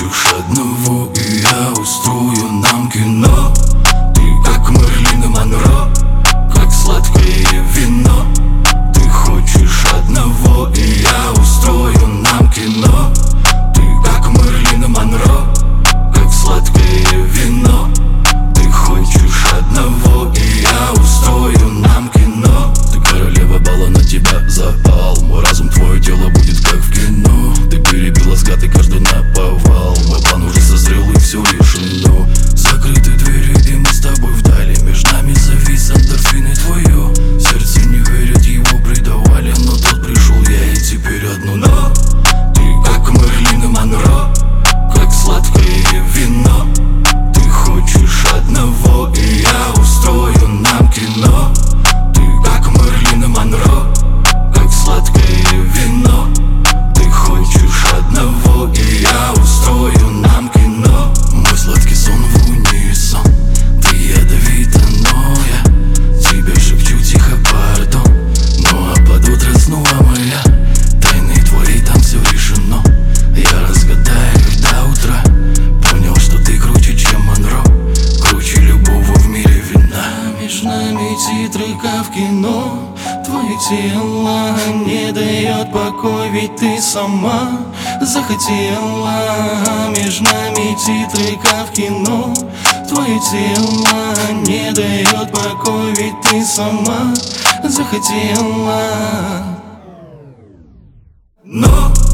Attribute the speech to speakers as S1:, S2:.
S1: хочешь одного, и я устрою нам кино. Ты как Мерлин и Монро, как сладкое вино. Ты хочешь одного, и я устрою нам кино. Ты как Мерлин и Монро, как сладкое вино. Ты хочешь одного, и я устрою нам кино. Ты королева бала, на тебя запал. Мой разум, твое тело будет как в кино. Ты перебила взгляд и каждый наповал. Мой план уже созрел и все решено. Закрыты двери и мы с тобой вдали. Между нами завис эндорфин и твое сердце не верит, его предавали. Но тот пришел я и теперь одно но. Ты как Мерлин и Монро, как сладкое вино. Ты хочешь одного, и я устрою нам кино. Ты как Мерлин и Монро, как сладкое вино. Ты хочешь одного, и я устрою нам кино. Мой сладкий сон в унисон. Ты ядовита, но я тебе шепчу тихо пардон. Ну а под утро снова моя тайны твои, там все решено. Я разгадаю их до утра. Понял, что ты круче, чем Монро, круче любого в мире вина. Между нами титры, как в кино. Твое тело не дает покой, ведь ты сама захотела. Между нами титры, как в кино. Твое тело не дает покой, ведь ты сама захотела. Но